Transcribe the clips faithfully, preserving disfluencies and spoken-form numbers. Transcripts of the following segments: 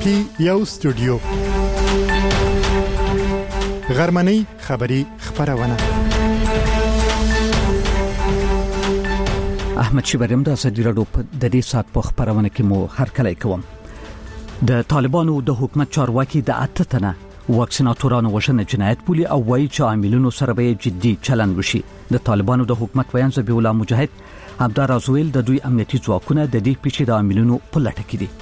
کې یو استودیو غرمنۍ خبری خبرونه احمد شبرم د ازادي راډیو په د دې سات په خبرونه کې مو هر کله کوم د طالبانو د حکومت چارواکي د اتتنه واکسیناتورانو وژنه جنایت بولی او وایي چې عاملونو سره به جدي چلند وشي. د طالبانو د حکومت ویان ذبیح الله مجاهد عبدالله رازویل د دوی امنیتي ځواکونه د دې پیښې د عاملونو په لټه کې دي.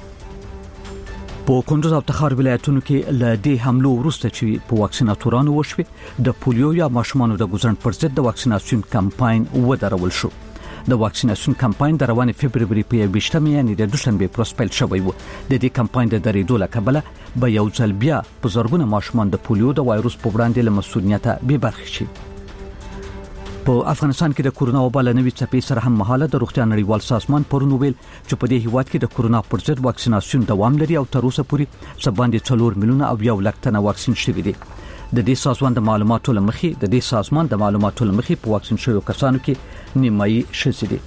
په کندوز او تخار ولایتونو کې له دې حملو وروسته چې په واکسیناتورانو وشوي د پولیو یا ماشومانو د ګوزن پر ضد د واکسیناسیون کمپاین ودرول شو. د واکسیناسیون کمپاین د روانې فبرवरी په بیشتمه یعنی د دوشنبه پروسپل شوی و. د دې کمپاین د درېدو لکبله به یو ځل بیا په زرګونه ماشومان د پولیو د وایروس په وړاندې له مسؤلیت به برخه شي. په افغانستان کې د کورونا وبا له نوې څپې سره هم مهاله د روغتیا نړیوال سازمان پرون ویل چې په دې هیواد کې د کورونا پر ضد واکسیناسیون دوام لري او تر اوسه پورې سباندې څلور میلیونه او یو لک تنه واکسین شوي دي. د دې سازمان د معلوماتو لمخې د دې سازمان د معلوماتو لمخې په واکسین شویو کسانو کې نیمایي شوي دي.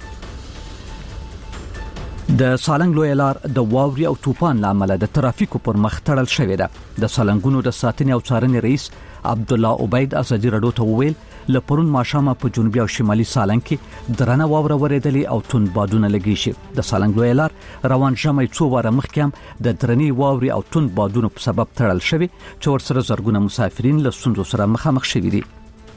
د سالنګ لوی لار د واوري او طوفان لامل د ترافیکو پر مخ تړل شوې ده. د سالنګونو د ساتنې او څارنې رئیس عبد الله عبید ازادي راډیو ته وویل لپرون ماشامه په جنوبي او شمالي سالنګ کې درنه واوره ورېدلې او توند بادونه لګی شي. د سالنګ لوی لار روان ژمي څو واره مخکې هم د درنې واوري او توند بادونو په سبب تړل شوی چې ورسره زرګونه مسافرین له ستونزو سره مخامخ شوي دي.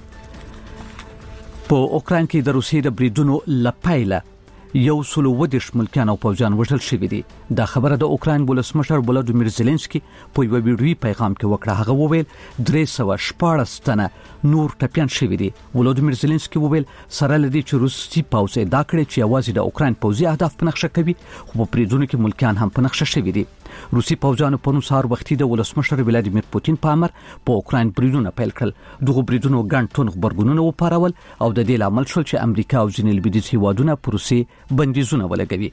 په اوکران کې د روسیې د بریدونو لپایله یو سلو ودیش ملکان او پوځیان وژل شوي دي. دا خبره د اوکران ولسمشر ولادیمیر زيلنسکي په یو ویډیوي پیغام کې وکړه. هغه وویل درې سوه شپاړس تنه نور ټپيان شوي دي. ولادیمیر زيلنسکي وویل سره لدی چې روسي پوځ دا کړی چې یوازې د اوکران پوځي اهداف په نقشه کوي خو په بریدونو کې ملکان هم په نقشه شوي دي. روسي پوځیانو په نو سهار وختي د ولسمشر ولادیمیر پوتین په امر په اوکران بریدونه پیل کړل. دغه بریدونو ګڼ تون خبرګونونه وپارول او د دې لامل شول چې امریکا او ځینې لویدیځ هیوادونه په روسي بندیزونه ولګوي.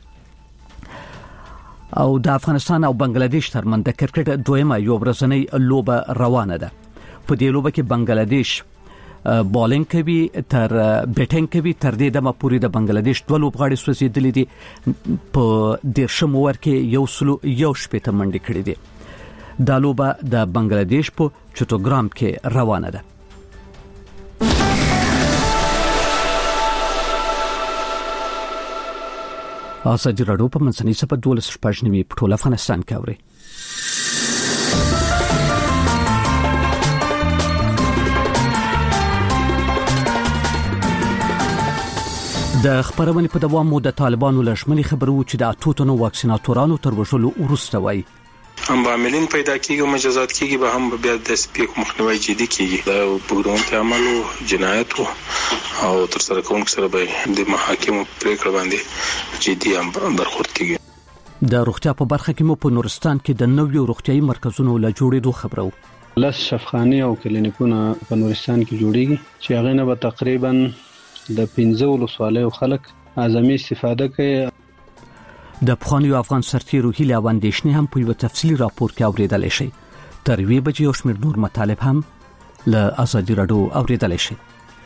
او د افغانستان او بنگلاديش ترمنځ د کرکټ دویمه یو ورځنۍ لوبه روانه ده. په دې لوبه کې بنگلاديش بالینګ کوي تر بیټینګ کوي. تر دې دمه پورې د بنگلاديش دوه لوبغاړي سوځېدلې دي. په دیرشم اوور کې یو سلو یو شپېته منډې کړې دي. دا لوبه د بنگلاديش په چټوګرام کې روانه ده. ازادي راډیو په منځنۍ سپه دولس شپږ نیمې په ټول افغانستان کې اوري. د خبرونې په دوام مو د طالبانو لشمني خبرو چې د اتوتونو واکسیناتورانو تر وژلو وروسته وایي هم به عاملین پیدا کیږي او مجازات کیږي به هم بیا د سپیک مخنیوي جدي کیږي. دا پروګرام کې عمل جنایت او تر سره کوونکو سره به د محاکمو پریکړه باندې جدي هم برخورد کیږي. د روغتیا په برخه کې مو په نورستان کې د نویو روغتيایي مرکزونو له جوړېدو خبرو. لس شفخانې او کلینیکونه په نورستان کې جوړېږي چې هغه نه به تقریبا د پنځه ولسوالیو خلک اعظمي استفاده کوي. د پخوانیو افغان سرتیرو هیله او اندېښنې هم په یو تفصیلي راپور کې اورېدل شي. تر وی بجې او شمېر نور مطالب هم له ازادي راډیو اورېدل شي.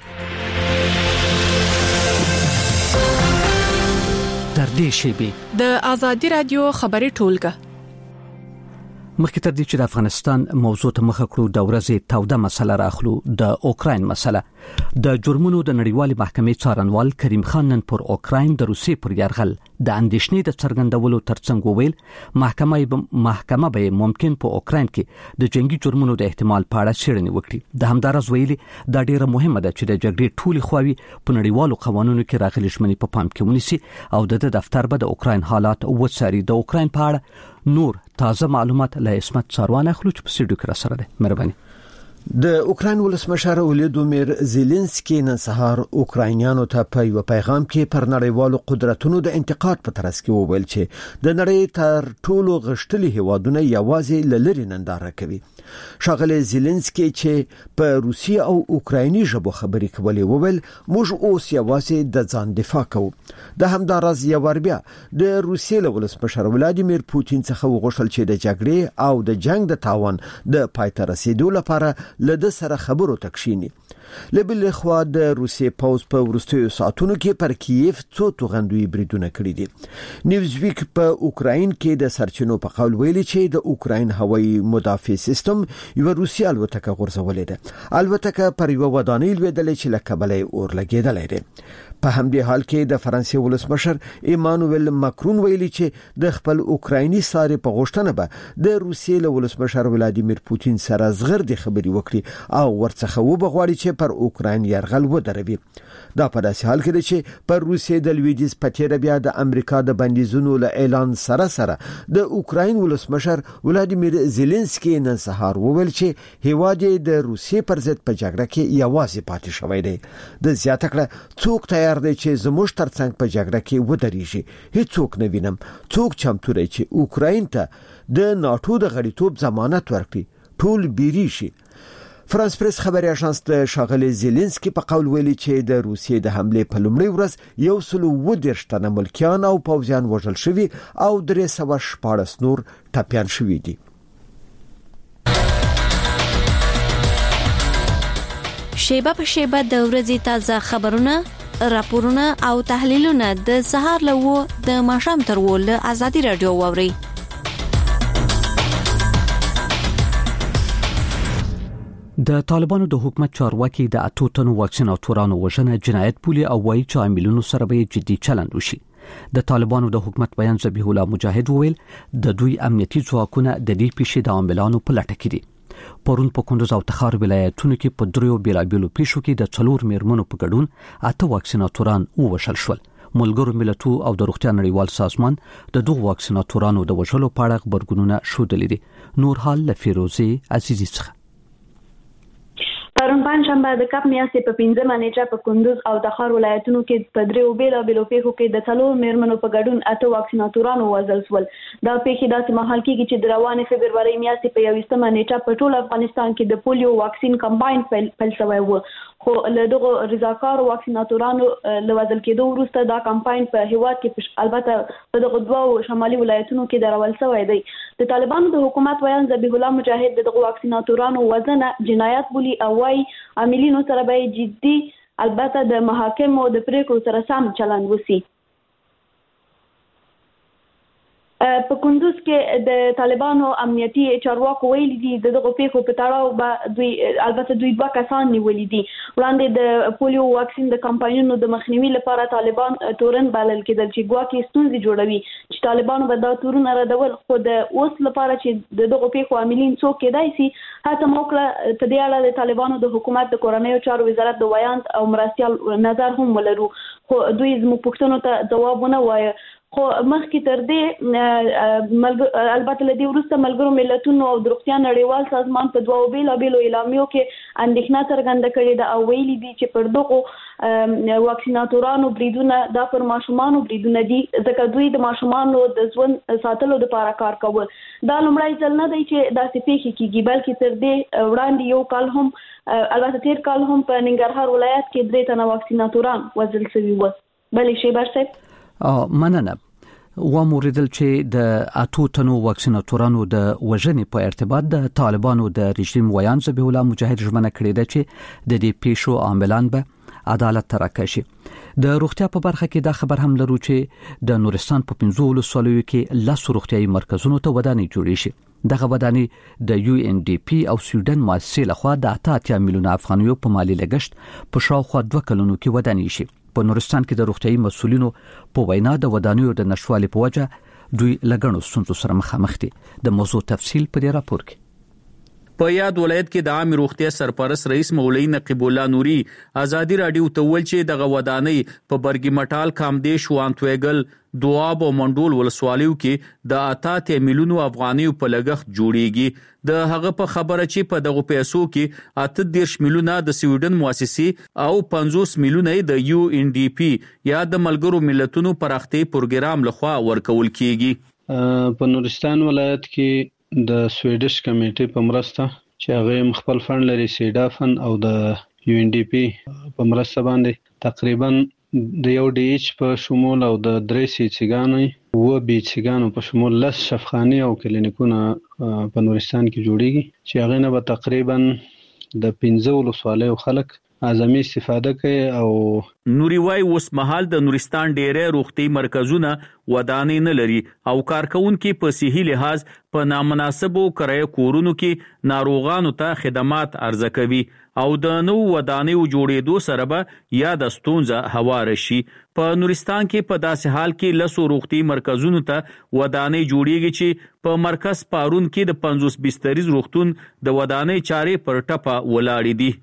تر دې شی به د ازادي راډیو خبري ټولګه مخکې تر دې چې د افغانستان موضوع ته مخه کړو د ورځې تاوده مسله راخلو د اوکراین مسله. د جرمونو د نړیوالې محکمې څارنوال کریم خان نن پر اوکراین د روسیې پر یرغل د اندېښنې د څرګندولو ترڅنګ وویل محکمه محکمه به ممکن په اوکراین کې د جنگي جرمونو د احتمال په اړه څېړنې وکړي. د همدارس ویلي دا ډیره مهمه ده چې د جګړې ټولې خواوې په نړیوالو قوانینو کې راغلي ژمنې په پام کې ونیسي او د دفتر به د اوکراین حالات وڅاري. د اوکراین په اړه نور تازه معلومات له اسمت څاروان اخلو چې په سټډیو کې را سره ده. مهرباني. د اوکراین ولسمشر ولادیمیر زيلنسکي نن سهار اوکراینیانو ته په یو پیغام کې پر نړیوالو قدرتونو د انتقاد په ترڅ کې وویل چې د نړۍ تر ټولو غښتلي هیوادونه یوازې لری ننداره کوي. شاغله زيلنسکي چې په روسي او اوکرایني ژبه خبرې کولې وویل موږ اوس یوازې د ځان دفاع کوو. د همدارز یو وربیا د روسي ولسمشر ولادیمیر پوتین څخه وغوښتل چې د جګړې او د جنگ د تاوان د پای ته رسیدو لپاره لده سره خبرو تکشینی. لبل خوا د روسي پوز په ورستیو ساعتونو کې پر کیف څو توغندوی بریدونه کړی دي. نیوزویک په اوکراین کې د سرچینو په قول ویلي چې د اوکراین هوایي مدافع سیستم یو روسي الوتکه غورځولې ده. الوتکه پر یو ودانۍ لویدلې چې له کبله اور لګیدلې ده. په همدې حال کې د فرانسې ولسمشر ایمانوئل ماکرون ویلي چې د خپل اوکرایني ساري په غوښتنه به د روسیې له ولسمشر ولادیمیر پوتین سره زغردي خبري وکړي او ورڅخه وبغواړي چې پر اوکراین يرغل ودروي. دا په داسې حال کې چې پر روسیې د لویدیز پټیره بیا د امریکا د بندیزونو له اعلان سره سره د اوکراین ولسمشر ولادیمیر زيلنسکي نن سهار وویل چې هیواد د روسیې پر ضد په جګړه کې یوازې پاتې شوی دی. د زیاته کړه څوک تیار دی چې زموږ ترڅنګ په جګړه کې ودرېږي. هیڅوک نه وینم څوک چمتو دی چې اوکراین ته د ناتو د غړیتوب ضمانت ورکړي. ټول بیری شي. فرانس پریس خبري اژانس د شاغلي زيلنسکي په قول ویلي چې د روسیې د حمله په لومړي ورځ یو سل و دېرش تنه ملکیان او پوځیان وژل شوي او درې سوه شپاړس نور ټپيان شوي دي. شیبه په شیبه د ورځې تازه خبرونه، راپورونه او تحلیلونه د سهار له و د ماښام تر و له ازادي رادیو واوري. د طالبانو د حکومت چارواکي د اتو تنو واکسیناتورانو وژنه جنایت بولي او وایي چې عاملونو سره به جدي چلند وشي. د طالبانو د حکومت بیان ذبیح الله مجاهد وویل د دوی امنیتي ځواکونه د دې پیښې د عاملانو په لټه کې دي. پرون په کندوز او تخار ولایتونو کې په دریو بیلابیلو پیښو کې د څلور میرمنو په ګډون اته واکسیناتوران ووژل شول. ملګرو ملتونو او د روغتیا نړیوال سازمان د دوه واکسیناتورانو د وژلو په اړه خبرګونونه شودلې دي. نور حال له فیروزي عزیزی څخه. پرون پنځشنبه د کپ میاشتې په پنځمه نیټه په کندوز او تخار ولایتونو کې په دریو بیلابیلو پیښو کې د څلور میرمنو په ګډون اته واکسیناتورانو وژل شول. دا پیښې داسې مهال کېږي چې د روانې فبروري میاشتې په یوویشتمه نیټه په ټول افغانستان کې د پولیو واکسین کمباین پیل شوی و. خو له دغه رضاکار واکسیناتورانو له وژل کېدو وروسته دا کمپاین په هیواد کې البته په دغه دوه شمالي ولایتونو کې درول شوی دی. د طالبانو د حکومت ویان ذبیح الله مجاهد دغه واکسیناتورانو وژنه جنایت بولي او وايي عاملینو سره به جدي البته د محاکمو د پریکړو سره سم چلند وسی. په کندوز کې د طالبانو امنیتي چارواکو ویلي دي دغه پیښو په تړاو به دوی البته دوی دوه کسان نیولي دي. وړاندې د پولیو واکسین د کمپاینونو د مخنیوي لپاره طالبان تورن بلل کېدل چې ګواکې ستونزې جوړوي چې طالبانو به دا تورونه ردول. خو د اوس لپاره چې دغه پیښو عاملین څوک کېدای شي هڅه موکړه په دې اړه د طالبانو د حکومت د کورنیو چارو وزارت د ویان او مرستیال نظر هم ولرو. خو دوی زموږ پوښتنو ته ځواب ونه وایي. خو مخکې تر دې البته له دې وروسته ملګرو ملتونو او د روغتیا نړیوال سازمان په دوه بیلابیلو اعلامیو کې اندېښنه څرګنده کړې ده او ویلي دي چې پر دغو واکسیناتورانو بریدونه دا پر ماشومانو بریدونه دي ځکه دوی د ماشومانو د ژوند ساتلو لپاره کار کوي. دا لومړی ځل نه دی چې داسې پیښې کیږي بلکې تر دې وړاندې یو کال هم البته تیر کال هم په ننګرهار ولایت کې درې تنه واکسیناتوران وژل شوي وو. بلې شیبر صاحب مننه. و موریدل چې د اتو تنو واکسیناتورانو د وژنې په ارتباط د طالبانو د رژیم ویان ذبیح الله مجاهد ژمنه کړې ده چې د دې پیښو عاملان به عدالت ته راکشي. د روغتیا په برخه کې دا خبر هم لرو چې د نورستان په پنځو ولسوالیو کې لس روغتیايي مرکزونو ته ودانۍ جوړې شي. دغه ودانۍ د یو ان ډي پی او سویډن مؤسسې لخوا د اته میلیونه افغانیو په مالی لګښت په شاوخوا دوه کلونو کې ودانۍ شي. په نورستان کې د روغتیايي مسولینو په وینا د ودانیو د نشوالي په وجه دوی لګڼو ستونزو سره مخامخ دي. د موضوع تفصیل په دې راپور کې. په یاد ولایت کې د عام روغتیا سرپرست رئیس مولوی نقیب الله نوري ازادي رادیو ته ویل چې دغه ودانۍ په برګی مټال کامدیش وانتویګل دواب او منډول ولسوالیو کې د اته میلیونو افغانیو په لګښت جوړیږي. د هغه په خبره چې په دغه پیسو کې اته دېرش میلیونه د سویډن مؤسسې او پنځوس میلیونه د یو ان ډي پی یا د ملګرو ملتونو پراختي پروګرام لخوا ورکول کیږي. په نورستان ولایت کې د سویډش کمیټې په مرسته چې هغه خپل فند لري سیډافن او د یو ان ډي پی په مرسته باندې تقریبا د یو ډي ایچ په شمول او د درې سي چګانو و بي چګانو په شمول لس شفخاني او کلینیکونه په نورستان کې جوړیږي چې هغه نه به تقریبا د پنځه ولسوالیو خلک اعظمي استفاده کوي. او نوري وای اوس مهال د نورستان ډېرې روغتي مرکزونه ودانې نه لري او کارکونکو په صحي لحاظ په نامناسبو کرایه کورونو کې ناروغانو ته خدمات عرضه کوي او د نو ودانې جوړېدو سره به یا د ستونزه هوار شي. په نورستان کې په داسې حال کې لسو روغتي مرکزونو ته ودانې جوړیږي چې په مرکز پارون کې د پنځوس بستریز روغتون د ودانې چارې پر ټپه ولاړې دي.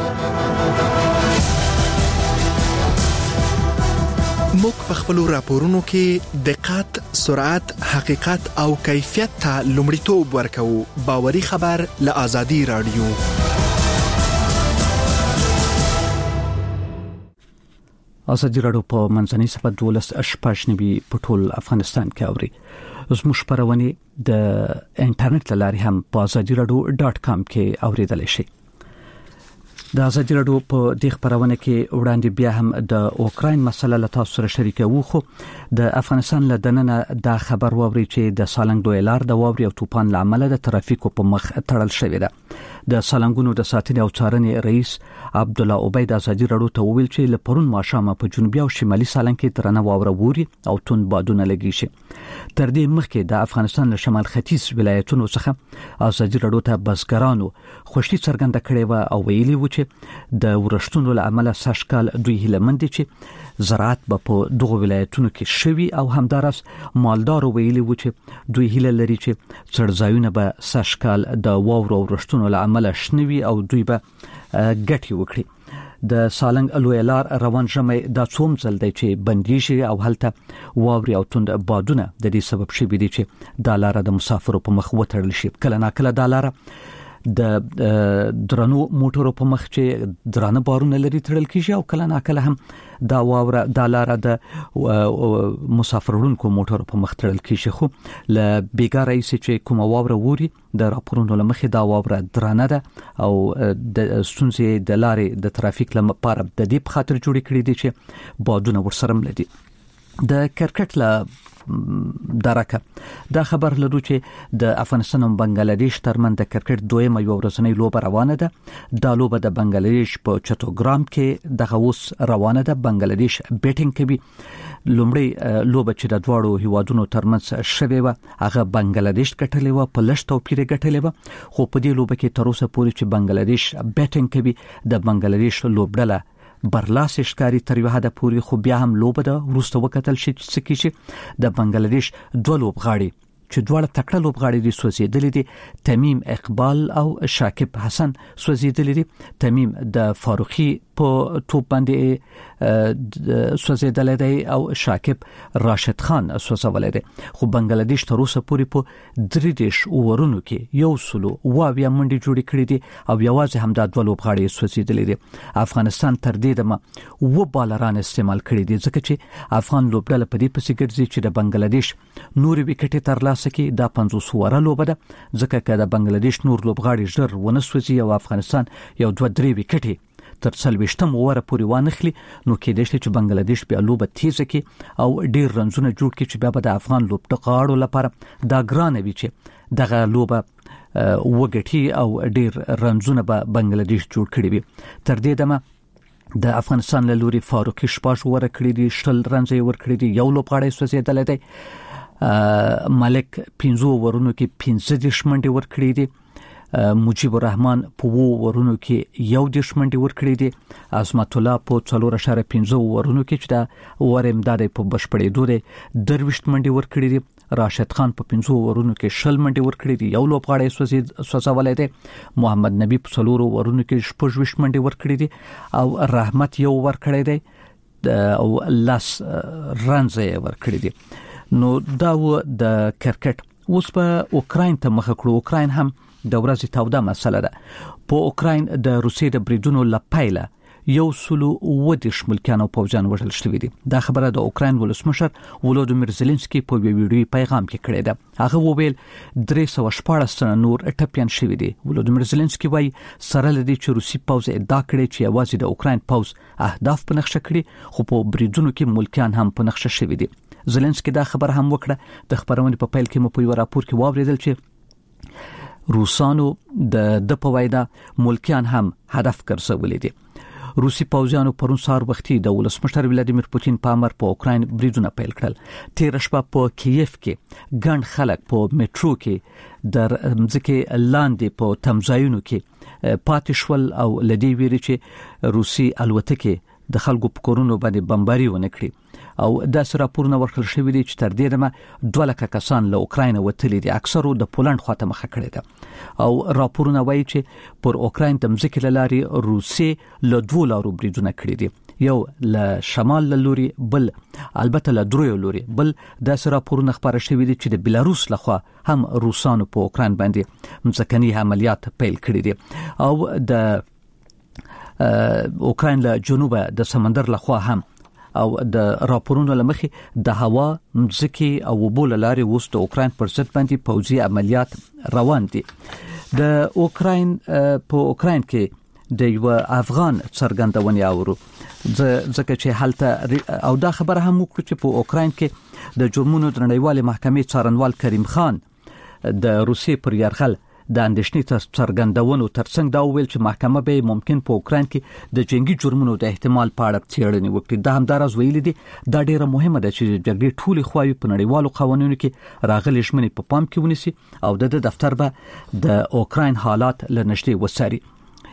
موږ په خپل راپورونو کې دقت، سرعت، حقیقت او کیفیت ته لومړیتوب ورکوو. باوري خبر له آزادي رادیو. آزادي رادیو په منځنۍ سپه دولس اشپاشنبي په ټول افغانستان کې اوري. زموږ خبرونه د انټرنیټ لارې هم په آزادي رادیو ډاټ کام کې اوریدل شي. د آزادي رادیو په دې خبرونه کې وړاندې بیا هم د اوکراین مسله له تاسو سره شریکوو. خو د افغانستان له دننه دا خبر ووري چې د سالنګ دوی لار د واوري او طوفان لامل د ترافیکو په مخ تړل شوې ده. د سالنګونو د ساتنې او څارنې رئیس عبد الله عبید آزادي رادیو ته ویل چې له پرون ماښام په جنوبي او شمالي سالنګ کې درنه واوره ووري او تون بادونه لګي شي. تر دې مخکې د افغانستان له شمال ختیځ ولایتونو څخه آزادي رادیو ته بزګرانو خوشي څرګنده کړې و او ویلي و چې د ورښتونو له امله ساشکال دوی هلمند چې زراعت به په دغه ولایتونو کې شوي او همدارس مالدار ویلي و چې دوی هله لري چې څړځایونه به ساشکال د واورو ورښتونو له امله شنوي او دوی به ګټي وکړي. د سالنګ لویلار روان ژمي د څوم ځل دی چې بنديشي او هلته واوري او توند بادونه د دې سبب شي بي دي چې د لار د مسافرو په مخ وتړل شي. کله ناکله د لار د درنو موټرو په مخ چې درانه بارونه لري تړل کیږي او کله ناکله هم دا واوره د لار د مسافرونکو موټرو په مخ تړل کیږي. خو ل بیګا رئیس چې کوم واوره ووري د راپورونو لمخې دا واوره درانه ده او د ستونزې د لارې د ترافیک لپاره د دې په خاطر جوړ کړی دي چې بادونه ورسره ملدي. د کرکټ له درکه دا خبر لرو چې د افغانستان او بنگلاديش ترمن د کرکټ دویمه یو ورځنۍ لوبه روانه ده. دا لوبه د بنگلاديش په چتوګرام کې د غوس روانه ده. بنگلاديش بیټینګ کوي. لومړی لوبه چې د دواړو هیوادونو ترمنځ شوه و هغه بنگلاديش ګټلې و په لښت او پیره ګټلې و. خو په دې لوبه کې تر اوسه پورې چې بنگلاديش بیټینګ کوي د بنگلاديش لوبډله برلاس ښکاری تر یو حد پورې. خو بیا هم لوبه ده وروسته وکتل شي چې د بنگلاديش دوه لوبغاړي چې دواړه تکړه لوبغاړي دي سوځیدلې دي. تمیم اقبال او شاکب حسن سوځیدلې دي. تمیم د فاروقي په توپ باندې سوځیدلې دی او شاکب راشد خان سوځولې دی. خو بنگلاديش تر اوسه پورې په درې دیش اورونو کې یو سلو واویا منډي جوړې کړې دي او یوازې هم د دوه لوبغاړي سوځیدلې دي. افغانستان تر دې دمه و بالران استعمال کړي دي ځکه چې افغان لوبډله په دې پسې ګرځي چې د بنگلاديش نور وکټې ترلاسه کې دا پنځوس وره لوبه ده. ځکه چې د بنگلاديش نور لوبغاړي ژر ونسوځي او افغانستان یو دوه درې وکټې تر څلويشتم وره پورې وانخلي نو کې د چې بنگلاديش بیا لوبه تیزه کې او ډیر رنزونه جوړ کړي چې بیا به د افغان لوبډغاړو لپاره دا ګرانه وي چې دغه لوبه وګټي او ډیر رنزونه به بنگلاديش جوړ کړي وي. تر دې دمه د افغانستان له لوري فاروقي شپاش وره کړی دي، شل رنزي ور کړی دي، یو لوبغاړی سوځیدل دی. ملک پنځو ورونو کې پنځه د شمنډي ور کړی دي. مجيب الرحمن په وو ورونو کې یو د شمنډي ور کړی دي. عظمت الله په څلور اشاره پنځه ورونو کې چې دا ور امداد په بشپړې دوره درويشت منډي ور کړی دي. راشد خان په پنځو ورونو کې شل منډي ور کړی دي، یو لوبغاړی سوځید سوځولې دي. محمد نبی په څلور ورونو کې شپږ منډي ور کړی دي او رحمت یو ور کړی دی او لاس رنزه ور کړی دي. نو دا و د کرکټ. اوس په اوکراین ته مخ کړو. اوکراین هم د ورځې تاوده مسله ده. په اوکراین د روسیې د بریدونو لپایله یو سلو و د شملکانو پوځیان وژل شوي دي. دا خبره د اوکراین ولسمشر ولودیمیر زيلنسکي په ویډیوي پیغام کې کړې ده. هغه وویل درې سوه شپاړس تنه نور ټپيان شوي دي. ولودیمیر زيلنسکي وايي سره لدی چې روسي پوځ ادعا کړې چې یوازې د اوکراین پوځ اهداف په نقشه کړي، خو په بریدونو کې ملکیان هم په نقشه شوي دي. زيلنسکي دا خبر هم وکړه. د خبرونې په پیل کې مو په یو راپور کې واوریدل چې روسانو د د په وایدا ملکیان هم هدف ګرځولې دي. روسي پوځیانو پرون سهار وختي د ولسمشر ولادیمیر پوتین په امر په اوکراین بریدونه پیل کړل. تیر شپه په کیف کې ګڼ خلک په میټرو کې در مځکه لاندې په تمځایونو کې پاتې شول او لدی ویری چې روسي الوتکې د خلکو په کورونو باندې بمباري ونکړي او د سراپورونه ورکړل شوې دي چې تر دې دمه دوه لکه کسان له اوکراین وتلي دي، اکثرو د پولند خواته مخه کړې ده او راپورونه وایي چې پر اوکراین د مځکې لاري روسي له دوه لارو بریدونه کړی دي، یو له شمال له لوري، بل البته له دریو لوري، بل د سراپورونه خبره شوې دي چې د بلاروس لخوا هم روسانو په اوکراین باندې مځکني عملیات پیل کړی دي او د اوکراین له جنوبه د سمندر لخوا هم او د راپورونو لمخې د هوا مځکي او وبول لاري وست اوکراین پر ضد باندې پوځي عملیات روان دي. د اوکراین په اوکراین کې د یو افغان څرګندونې اورو ځکه چې حالت او دا خبره هم وکړه چې په اوکراین کې د جرمونو د نړیوال محکمې څارنوال کریم خان د روسیې پر یرغل د اندېښنې څرګندونو ترڅنګ دا ویل چې محکمه به ممکن په اوکراین کې د جنگي جرمونو د احتمال په اړه څېړنې وکړي. دا همداراز ویل دي دا ډیره مهمه ده چې جګړې ټولې خواوې په نړیوالو قوانینو کې راغلي ژمنې په پام کې ونیسي او د دفتر به د اوکراین حالات لنشته وساري.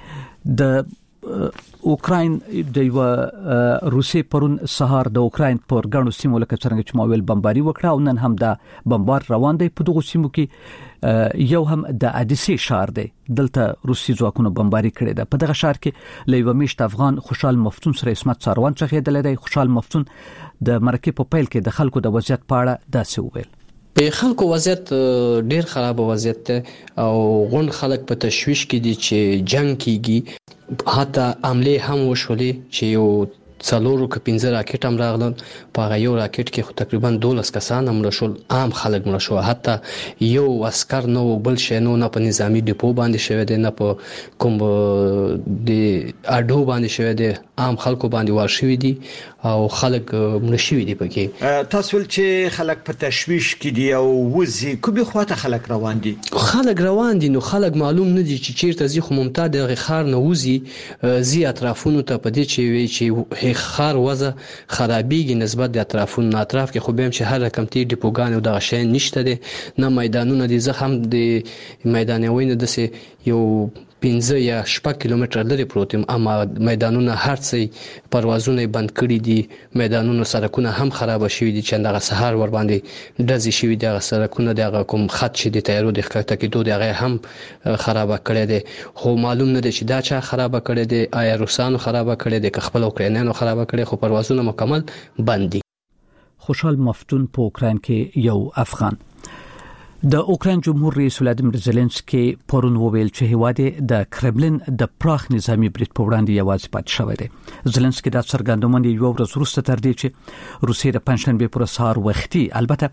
د اوکراین د یو روسي پرون سهار د اوکراین پر غاڼو سیمو لکه څنګه چې ماویل بمباري وکړه او نن هم د بمبار روان دی په دغه سیمو کې. یو هم د ادیسی شهر دی، دلته روسي ځواکونو بمباري کړې ده. په دغه شهر کې لیو میشت افغان خوشحال مفتون سره اسمت څاروان چغېدل دی. خوشحال مفتون د مرکې په پیل کې د خلکو د وضعیت په اړه داسې وویل: په خلکو وضعیت ډیر خراب وضعیت ده او غون خلک په تشويش کې دي چې جنگ کیږي. حتی عمله هم وشولې چې یو څلورو ک پنځه راکټ هم راغلل، په یو راکټ کې خو تقریبا دولس کسان هم راشول، عام خلک مړ شو، حتی یو عسكر نو بل شي نو نه په نظامی ډیپو باندې شوی دی، نه په کوم د اډو باندې شوی دی، عام خلکو باندې وار شوی دي او خلک مړ شوی دي. پکې تاسو ول چې خلک په تشويش کې دي او وزي کومه خواته خلک روان دي؟ خلک روان دي نو خلک معلوم نه دي چې چیرته زی خو ممتاز د خار نه وزي زی اطرافونو ته پدې چې وی چې خار وزه خرابېږي نسبت د اطرافونو اطراف کې خو به هم چې هر رقم تی ډیپوګان او دغه شی نشته دي، نه میدانونه دي. زه هم د میدانوي نه د یو پنځه یا شپږ کیلومتر لري پروت یم، اما میدانونه هر څه پروازونه بند کړي دي، میدانونو سرکونه هم خراب شوي دي چې دغه سهار ور باندې ډزې شوي دي، هغه سرکونه دغه کوم خط چې د تیارو د ښکته کېدو دغه هم خراب کړي دي. خو معلوم نه دي چې دا چا خراب کړي دي، آیا روسانو خراب کړي دي که خپل اوکراینانو خراب کړي، خو پروازونه مکمل بند دي. خوشحال مفتون په اوکراین کې یو افغان. د اوکراین جمهور رئیس ولادیمیر زيلنسکي پرون وویل چې هیواد د کرملین د پراخ نظامی برید په وړاندې یوازې پاتې شوی دی. زيلنسکي دا څرګندونه یو ورځ وروسته تر دې چې روسیې د پنځشنبه پر سهار وختي البته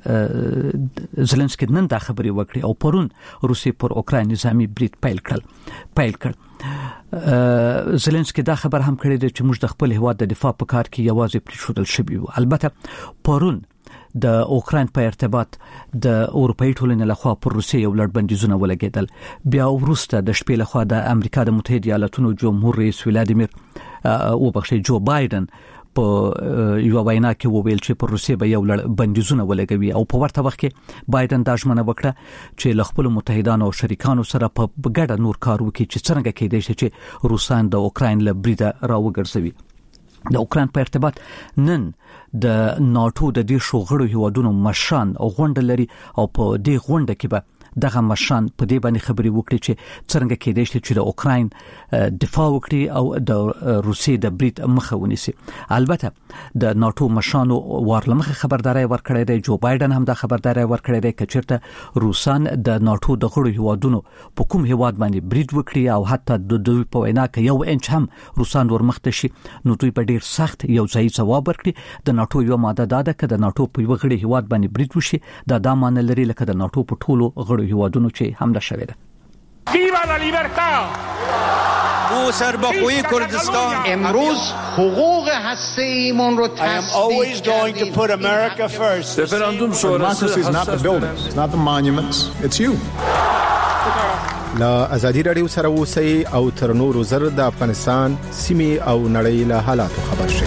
زيلنسکي نن دا خبري وکړي او پرون روسیې پر اوکراین نظامی برید پیل کړ پیل کړ زيلنسکي دا خبر هم کړی دی چې موږ د خپل هیواد د دفاع په کار کې یوازې پریښودل شوی وو. البته پرون د اوکراین په ارتباط د اروپאי ټولنې لخوا پر روسیې یو لړ بندیزونه ولګېدل. بیا وروسته د شپې لخوا د امریکا د متحده ایالاتونو جمهور رئیس ولادیمیر او بخښي جو بایدن په یو وینا کې وویل چې پر روسیې به یو لړ بندیزونه ولګوي او په ورته وخت کې بایدن دا ژمنه وکړه چې له خپل متحدانو او شریکانو سره په ګډه نور کار وکړي چې څنګه کېدای شي چې روسان د اوکراین له بریده راوګرځوي. د اوکراین په ارتباط نن د ناتو د دې شوغړو هیوادونو مشان او غونډه لري او په دې غونډه کې به دغه مشان په دې باندې خبري وکړي چې څنګه کېدای شي چې د اوکراین دفاع وکړي او د روسیې د برید مخه ونیسي. البته د ناتو مشانو ورلمخه خبرداري ورکړې ده. جو بایدن هم دا خبرداري ورکړې ده چې چیرته روسان د ناتو د غړو هیوادونو په کوم هیواد باندې برید وکړي او حتی د دوی په وینا کې یو انچ هم روسان ورمخته شي نو دوی په ډیر سخت یو ځای ځواب ورکړي. د ناتو یو ماده دا ده چې د ناتو په یو غړي هیواد باندې برید وشي دا د معنی لري لکه د ناتو په ټولو غړو هیوادونو چې حمله شوې ده. ویوا لا لیبرتا او سربخوی کردستان امروز حقوق هسته‌ایمون رو I am always going to put America first. Referendum sonrası is not the buildings, it's not the monuments, it's you. لا ازادي رادیو سره اوسئ او تر نورو زر د افغانستان سیمه او نړۍ له حالاتو خبر شئ.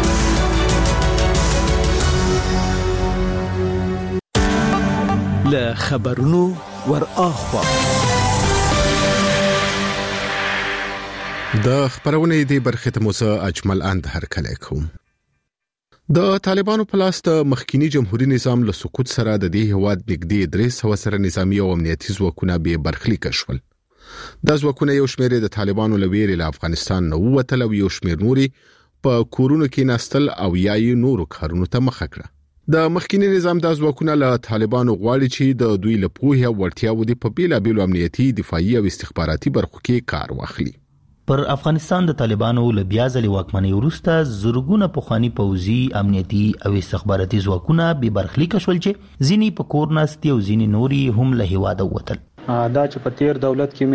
له خبرونو ور اخوا د خبرونه دی برخه ته موسی اجمل اند هر کله کوم. د طالبانو په لاس د مخکینی جمهوریت نظام له سقوط سره د دې هواد نږدې درې سوه سره نظامی او امنیتي ځواکونه به برخلیک شول. د ځواکونو یو شمېر د طالبانو لویری له افغانستان نه ووتل او یو شمېر نوري په کورونو کې نستل او یای نورو کارونو ته مخه کړه. د مخکینی نظام د ځواکونو له طالبانو غواړي چې د دوی له پوهه او وړتیاو د په بیلا بیل امنیتي دفاعي او استخباراتي برخو کې کار واخلي. پر افغانستان د طالبانو له بیا ځلې واکمنۍ وروسته زرګونه پخواني پوځي امنیتي او استخباراتي ځواکونه به برخلیک شول چې ځینی په کور ناستي او ځینی نوري هم له هیواده وتل. دا چې په تیر دولت کې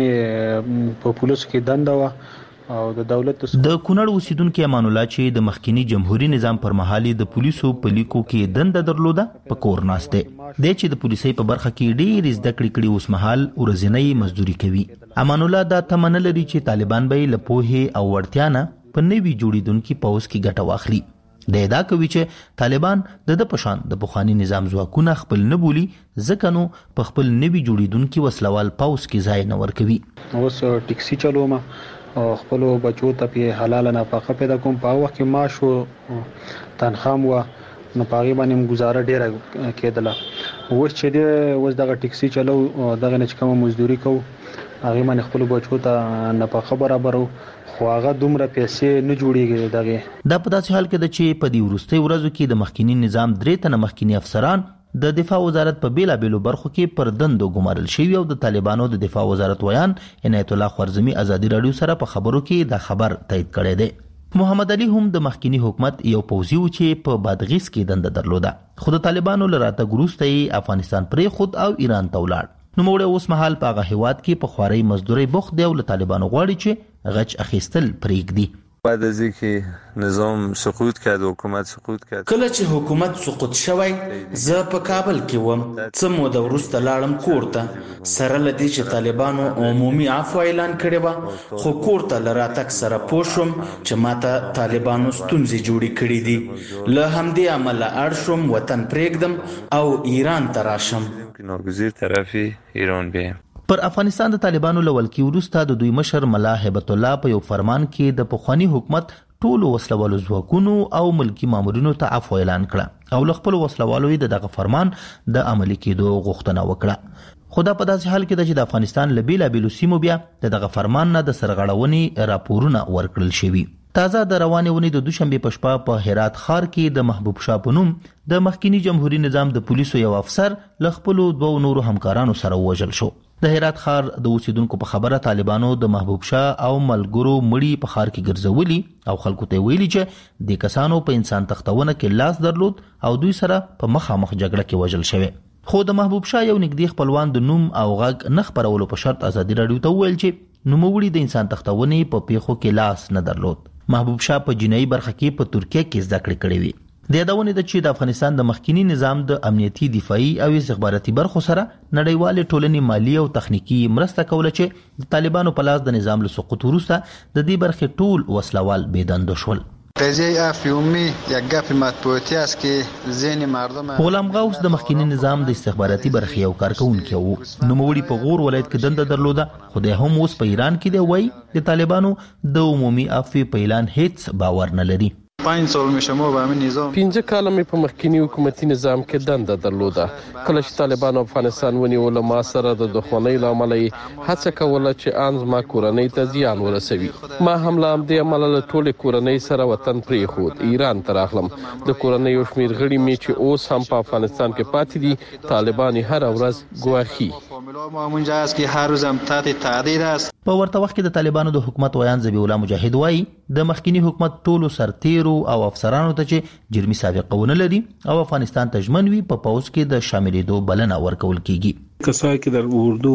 مې په پولیسو کې دنده و او د دولت د کونړ اوسیدونکو امان الله چې د مخکینی جمهوریت نظام پر مهالي د پولیسو په لیکو کې دنده درلوده په کور ناشته د چې د پولیسي په برخه کې ډېر زده کړې کړي اوس مهال ورځنی مزدوري کوي. امان الله دا تمنه لري چې طالبان به له پوهه او وړتیا نه په نوي جوړیدونکو پوز کې ګټه واخلي. د ادا کوي چې طالبان د د پشان د بخانی نظام ځواکونه خپل نه بولی ځکه نو په خپل نوي جوړیدونکو وسلوال پوز کې ځای نه ورکوي. اوس ټیکسي چلوم او خپل بچو ته په حلال نفقه پیدا کوم په وخت کې معاش او تنخواه و نو پاغي باندې گزاره ډیره کېدله. اوس چې د اوس دغه ټیکسي چلو دغه نه کوم مزدوري کو هغه باندې خپل بچو ته نفقه برابرو خو هغه دومره پیسې نه جوړیږي. دغه دا په داسې حال کې د چې په دې ورستۍ ورځو کې د مخکینی نظام درې تنه مخکینی افسران د دفاع وزارت په بیلا بیلو برخو کې پر دندو ګمارل شوی او د طالبانو د دفاع وزارت ویان عنایت الله خوارزمی ازادي رادیو سره په خبرو کې دا خبر تایید کړی دی. محمد علي هم د مخکینی حکومت یو پوځي و چې په بادغیس کې دنده درلوده خو د طالبانو لراته ګروسته افغانستان پرې خود او ایران ته ولاړ. نو موږ اوس مهال په هغه هواد کې په خواري مزدوري بوخت دی او له طالبانو غواړي چې غچ اخیستل پرېږدي. بعد از اینکه نظام سقوط کرد و حکومت سقوط کرد کله چې حکومت سقوط شوی زه په کابل کې وم څه موده وروسته لاړم کور ته سره لدی چې طالبانو عمومي عفو اعلان کړی و خو کور ته لراتک سره پوه شوم چې ماته طالبانو ستونزې جوړې کړې دي له همدې امله اړ شوم وطن پرېږدم او ایران ته راشم. ناگزیر طرفی ایران بیم. پر افغانستان د طالبانو لولکی وروسته د دوی مشر ملا هیبت الله په یو فرمان کې د پخوانی حکومت ټولو وسلوالو ځواکونو او ملکی مامورینو ته عفو اعلان کړه او خپل وسلوالو د دغه فرمان د عملي کېدو غوښتنه وکړه. خدا په داسې حال کې د افغانستان لبیلا بیلو سیمو بیا دغه فرمان نه د سرغړونې راپورونه ورکړل شوي. تازه د روانې ونې د دوشنبه په شپه په هرات ښار کې د محبوب شاه په نوم د مخکینی جمهوریت نظام د پولیسو یو افسر له خپل دوه نورو همکارانو سره وژل شو. د هرات ښار د اوسیدونکو په خبره طالبانو د محبوب شاه او ملګرو مړي په ښار کې ګرځولي او خلکو ته ویلي چې د کسانو په انسان تختونه کې لاس درلود او دوی سره په مخامخ جګړه کې وژل شوی. خو د محبوب شاه یو نږدې خپلوان د نوم او غږ نه خپرولو په شرط ازادي رادیو ته ویل چې نوموړي د انسان تختونه په پیښو کې لاس نه درلود. محبوب شاه په جنایي برخه کې په ترکیه کې زده کړې کړې وي. د یادونه د چې د افغانستان د مخکینی نظام د امنیتي دفاعي او استخباراتي برخو سره نړیوال ټولنې مالی او تخنیکی مرسته کوله چې د طالبانو په لاس د نظام له سقوط وروسته د دې برخې ټول وسلوال بيدند شول. قضیه افیومی یک گپ مطبوعاتی است که ذهن مردم غلام غوث د مخکینی نظام د استخباراتي برخې یو کارکونکي وو. نوموړي په غور ولایت کې دنده درلوده خو د هم اوس په ایران کې دی وای د طالبانو د عمومي عفو په اعلان هیڅ باور نه لري. پنځه سال میشه ما به همین نظام پنځه کاله مې په مخکینی حکومتي نظام کې دنده درلوده. کله چې طالبان افغانستان ونیول ما سره د دښمنۍ لامل هڅه کوله چې ان ما کورنۍ ته زیان ورسوي. ما هم له همدې امله له ټولې کورنۍ سره وطن پرېښود ایران ته راغلم. د کورنۍ یو شمېر غړي مې چې اوس هم په افغانستان کې پاتې دي طالبان هر ورځ ګواښي. ما اونجا است که هر روز هم تحت تهدید است. په ورته وخت کې د طالبانو د حکومت ویان ذبیح الله مجاهد وایي د مخکینی حکومت ټولو سرتیرو او افسرانو ته چې جرمي سابقه ونه لري او افغانستان ته ژمن وي په پوز کې د شاملېدو بلنه ورکول کیږي. کسایی که در اردو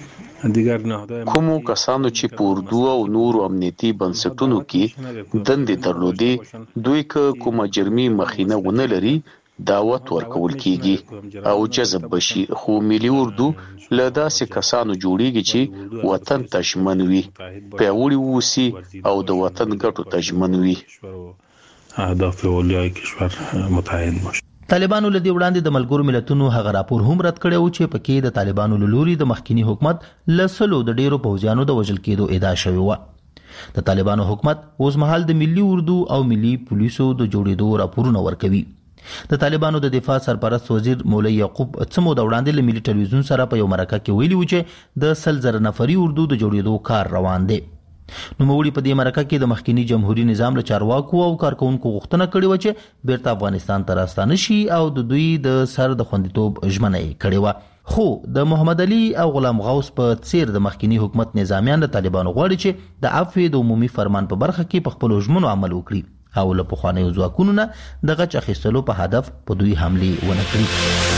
و دیگر نهادهای کومو کسانو چې په اردو او نورو امنیتي بنسټونو کې دندې درلودې دوی که کومه جرمي مخینه ونه لري دعوت ورکول کیږي او جذب بشي، خو ملي اردو له داسې کسانو جوړیږي چې وطن ته ژمن وي، پیاوړي اوسي او د وطن ګټو ته ژمن وي. اهداف اولیای کشور متحد باشه. طالبانو له دې وړاندې د ملګرو ملتونو هغه راپور هم رد کړی و چې پکې د طالبانو له لوري د مخکینی حکومت لسلو د ډیرو پوځیانو د وژل کېدو ادعا شوې و. د طالبانو حکومت اوس مهال د ملي اردو او ملي پولیسو د جوړېدو راپورونه ورکوي. د طالبانو د دفاع سرپرست وزیر مولوی یعقوب څمو د وړاندې له ملي ټلویزیون سره په یو مرکه کې ویلي و چې د سل زره نفري اردو د جوړېدو کار روان دی. نو مولوی په دې مرکه کې د مخکینی جمهوریت نظام له چارواکو او کارکونکو غوښتنه کړې و چې بیرته افغانستان ته راستانه شي او د دوی د سر د خوندیتوب ژمنه یې کړې و. خو د محمد علي او غلام غوث په څیر د مخکینی حکومت نظامیان د طالبانو غواړي چې د عفو د عمومي فرمان په برخه کې په خپل ژمنو عمل وکړي او له پخوانیو ځواکونو نه د غچ اخیستلو په هدف په دوی حمله ونه کړي.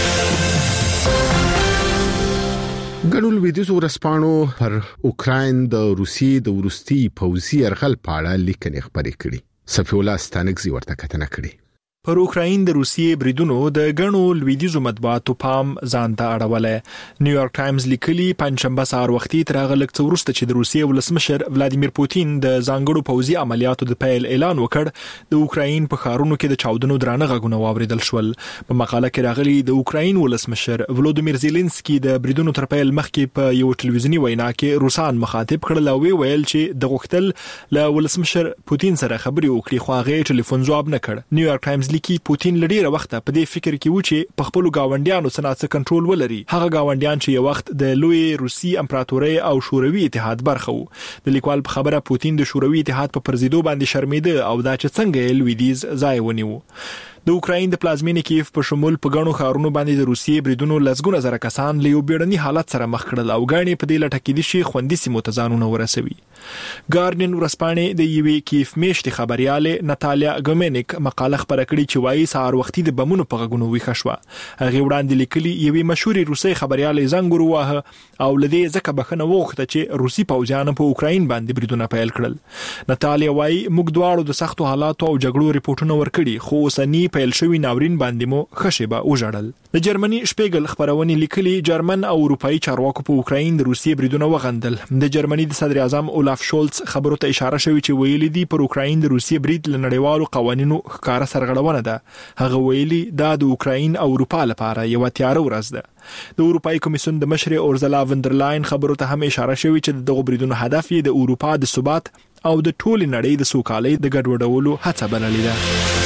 ګڼو لویدیځو ورځپاڼو پر اوکراین د روسي د ورستي پوځي یرغل په اړه لیکنې خپرې کړې. صفی الله ستانکزي ورته کتنه کړې. پر اوکراین د روسیې بریدونو د غنو لویدیزو مطبوعاتو پام ځان ته اړولې. نیویارک ټایمز لیکلي پنځشنبه سهار وختي تر هغه لږ څه وروسته چې د روسیې ولسمشر ولادیمیر پوتین د ځانګړو پوځي عملیاتو د پیل اعلان وکړ، د اوکراین په ښارونو کې د چاودنو درانه غږونه واوریدل شول. په مقاله کې راغلي د اوکراین ولسمشر ولودیمیر زيلنسکي د بریدونو تر پیل مخکې په یو ټلویزیونی وینا کې روسان مخاطب کړل او ویل چې د غوښتل له ولسمشر پوتین سره خبرې وکړي، خو هغه ټلیفون جواب نه کړ. نیویارک ټایمز لیکي پوتین لډیره وخت په دې فکر کې و چې په خپل گاونډیانو څخه کنټرول ولري، هغه گاونډیان چې یو وخت د لوی روسي امپراتورۍ او شوروي اتحاد برخه وو. د لیکوال په خبره پوتین د شوروي اتحاد په پرزیدو باندې شرمېده او دا چې څنګه لویدیز ځای ونیو. د اوکراین د پلازمینې کیف په شمول په غنو ښارونو باندې د روسیې بریدونو لسګونه زره کسان له یو بیړني حالت سره مخ کړل او غاڼې په دې لټه کې د شي خوندي سیمو ته ځانونه ورسوي. ګارډین ورسپانې د یوې کیف میشتي خبرياله ناتالیا ګومینیک مقاله خبره کړې چې وايي سهار وختي د بمونو په غږونو ویښه شوه. هغه وړاندې لیکلي یوې مشهوري روسي خبرياله زنګ وروه او لدې ځکه بخنه وغوښته چې روسي پوځیان په اوکراین باندې بریدونه پیل کړل. ناتالیا وايي موږ دواړو د سختو حالاتو او جګړو ریپورتونه ورکړي، خو اوسنی پیل شوی ناورین باندې مو خشبه وژړل. د جرمني شپیګل خبرونه لیکلي جرمن او اروپאי چارواکو په اوکراین د روسیې بریدونه وغندل. د جرمني د صدر اعظم اولاف شولز خبرو ته اشاره شوی چې ویلي دی پر اوکراین د روسیې برید له نړیوالو قوانینو ښکارا سرغړونه ده. هغه ویلي دا د اوکراین او اروپا لپاره یو تیاره ورځ ده. د اروپאי کمیسیون د مشر اورزلا وندرلاین خبرو ته هم اشاره شوی چې دغه بریدونو هدف یې د اروپا د ثبات او د ټول نړۍ د سوکالۍ د ګډوډولو هڅه بللې ده.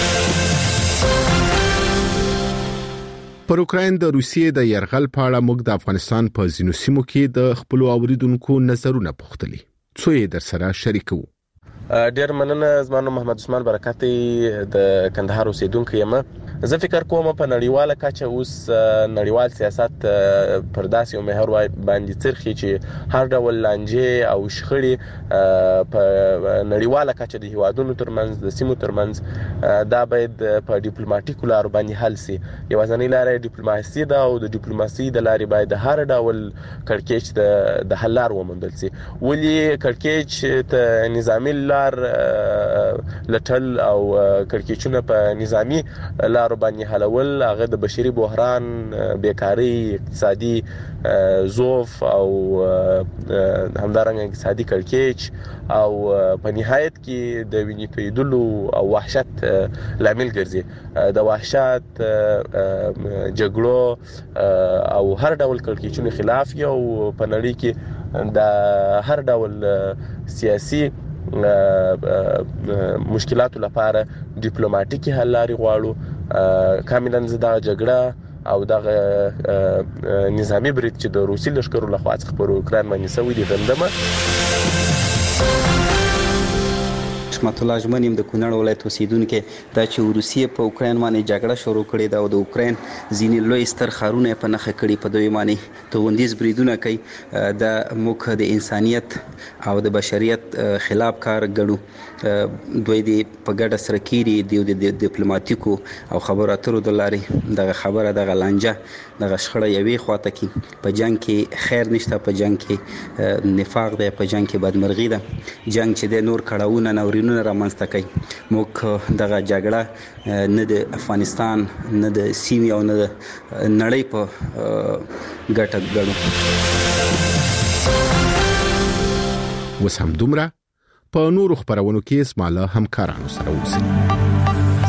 پر اوکراین د روسیې د يرغل په اړه موږ د افغانستان په ځینو سیمو کې د خپل اوریدونکو نظرونه پوښتلي، څو یې در سره شریکو. ډیر مننه. زمانو محمد عثمان برکاتي د کندهار اوسیدونکو یم. زه فکر کوم په نړیواله کچه اوس نړیوال سیاست پر داسې یو محور باندې ترخي چې هر ډول لانجې او شخړې په نړیواله کچه د هیوادونو ترمنځ د سیمو ترمنځ دا باید په ډیپلوماټیکو لارو باندې حل شي. یوازینۍ لاره ډیپلوماسي ده او د ډیپلوماسي د لارې باید د هر ډول کړکېچ د حل لار وموندل شي. ولې کړکېچ ته نظامی لار لټل او کړکېچونه په نظامی لار باندې حلول هغه د بشري بحران، بیکاری، اقتصادي ضعف او همدارنګه اقتصادي کړکېچ او په نهایت کې د وینې تویدلو او وحشت لامل ګرځي. د وحشت، جګړو او هر ډول کړکېچونو خلاف یو په نړۍ کې د هر ډول سیاسي مشکلاتو لپاره ډیپلوماټیکي حل لارې غواړو. کاملاً زدا جګړه او دغه نظامی برید چې د روسي لشکرو لخوا څخه پر اوکراین باندې سوي دي غندمه. حشمت الله ژمنیم د کونړ ولایت اوسیدونکو دا چې روسیې په اوکراین باندې جګړه شروع کړې ده او د اوکراین ځینې لوی ستر ښارونه په نښه کړي، په دوی باندې توندیز بریدونه کوي. د موږ د انسانیت او د بشریت خلاف کار ګڼو. دوی د په ګډه سره کېږي د ډیپلوماټیکو او خبرو اترو د لارې دغه خبره دغه لانجه دغه شخړه یوې خواته کې په جنگ کې خیر نشته، په جنگ کې نفاق دی، په جنگ کې بدمرغي ده. جنگ چې د نور کړهونه نورینونه خنډونه رامنځته کوي. موږ دغه جګړه نه د افغانستان نه د سیمې او نه د نړۍ په ګټه ګڼو. وس هم دومره په نورو خبرونو کې اسماله همکارانو سره اوسئ.